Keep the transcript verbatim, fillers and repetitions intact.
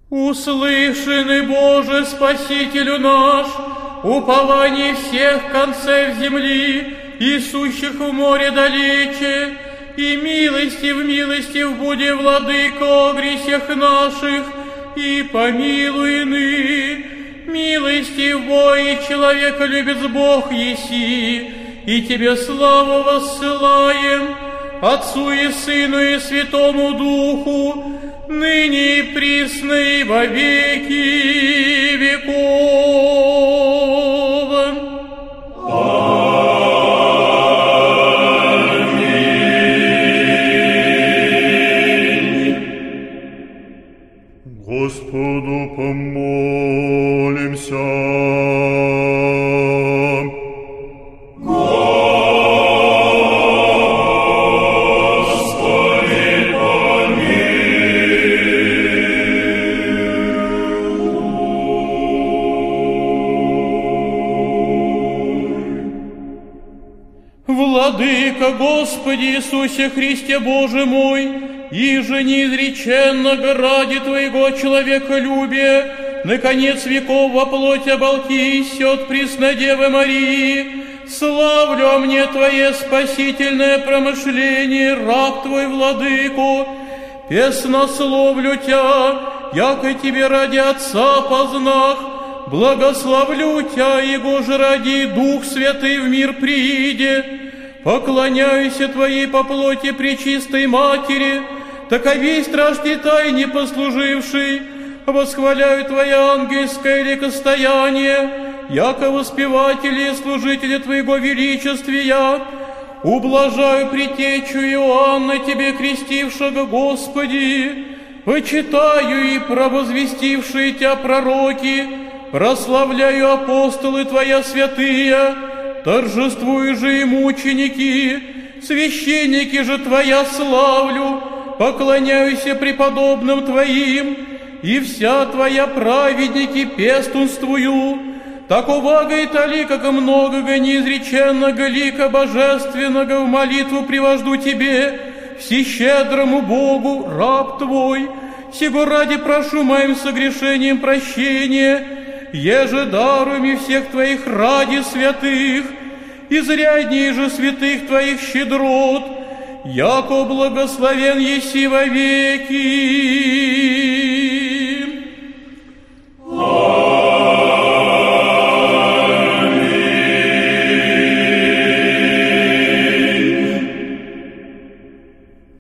Услышаны, Боже, Спасителю наш, упование всех концев земли и сущих в море далече, и милости в милости в буди, Владыко, о грехах наших, и помилуй ны. Милости в бое человека любит Бог еси, и Тебе славу воссылаем, Отцу и Сыну и Святому Духу, ныне и присно и во веки веков. Аминь. Господу помолимся. Владыка, Господи Иисусе Христе, Боже мой, иже неизреченно ради Твоего человеколюбия, наконец веков во плоть оболкись от Преснодевы Марии, славлю о мне Твое спасительное промышление, раб Твой, Владыко, песнословлю Тя, яко Тебе ради Отца познах, благословлю Тя, Его же ради Дух Святый в мир прииде, поклоняюсь Твоей по плоти пречистой Матери, таковей страшной тайне послужившей, восхваляю Твое ангельское ликостояние, яко воспеватели и служители Твоего величествия, ублажаю предтечу Иоанна, Тебе крестившего, Господи, почитаю и провозвестившие Тя пророки, прославляю апостолы Твоя святые, торжествую же и мученики, священники же Твоя славлю, поклоняюсь преподобным Твоим, и вся Твоя праведники пестунствую, таковаго и тали, как многого неизреченного лика божественного в молитву привожду Тебе, всещедрому Богу, раб Твой, сего ради прошу моим согрешением прощения, еже даруми всех Твоих ради святых, изрядней же святых Твоих щедрот, яко благословен еси во веки.